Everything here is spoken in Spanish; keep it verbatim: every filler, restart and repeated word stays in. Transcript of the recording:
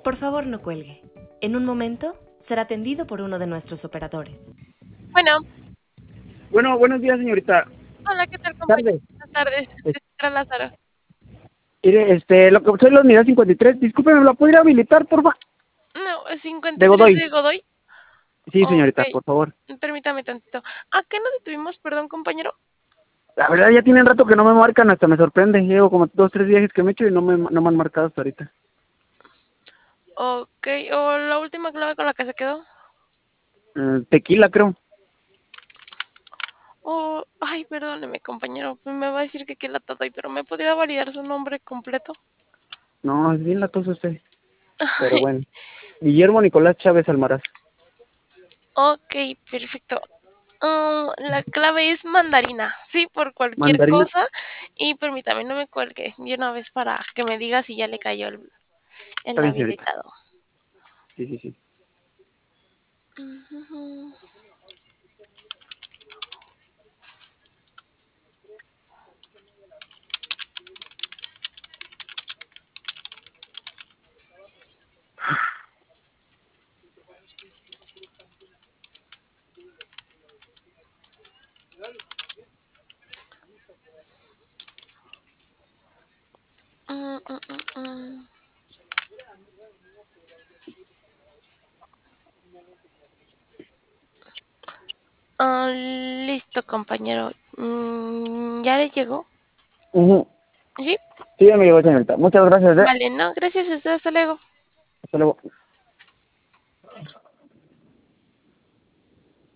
Por favor, no cuelgue. En un momento será atendido por uno de nuestros operadores. Bueno, Bueno, buenos días, señorita. hola, ¿qué tal, compañero? Tarde. Buenas tardes. Es- Señora Lázaro. Mire, este, lo que soy la unidad cincuenta y tres. Discúlpeme, ¿me la pudiera habilitar, por favor? No, es De cincuenta y tres Godoy. de Godoy. Sí, Ok, señorita, por favor. permítame tantito. ¿A qué nos detuvimos, perdón, compañero? La verdad, ya tienen rato que no me marcan, hasta me sorprende. Llevo como dos, tres viajes que me he hecho y no me, no me han marcado hasta ahorita. Ok, ¿o la última clave con la que se quedó? Eh, tequila, creo. Oh, ay, perdóneme, compañero. Me va a decir que qué lata doy, pero ¿me podría validar su nombre completo? No, es bien latoso usted. Pero bueno. Guillermo Nicolás Chávez Almaraz. Ok, perfecto. Ah, la clave es mandarina, sí, por cualquier Mandarina. cosa. Y permítame, no me cuelgue de una vez para que me diga si ya le cayó el, Está el bien, señorita. habilitado. Sí, sí, sí. Ujú. Mm, mm, mm, mm. Ah, listo, compañero. Mm, ¿ya le llegó? Ujú. Sí, Sí, ya me llegó, señorita. Muchas gracias, ¿eh? vale, no, gracias a usted, hasta luego. Hasta luego.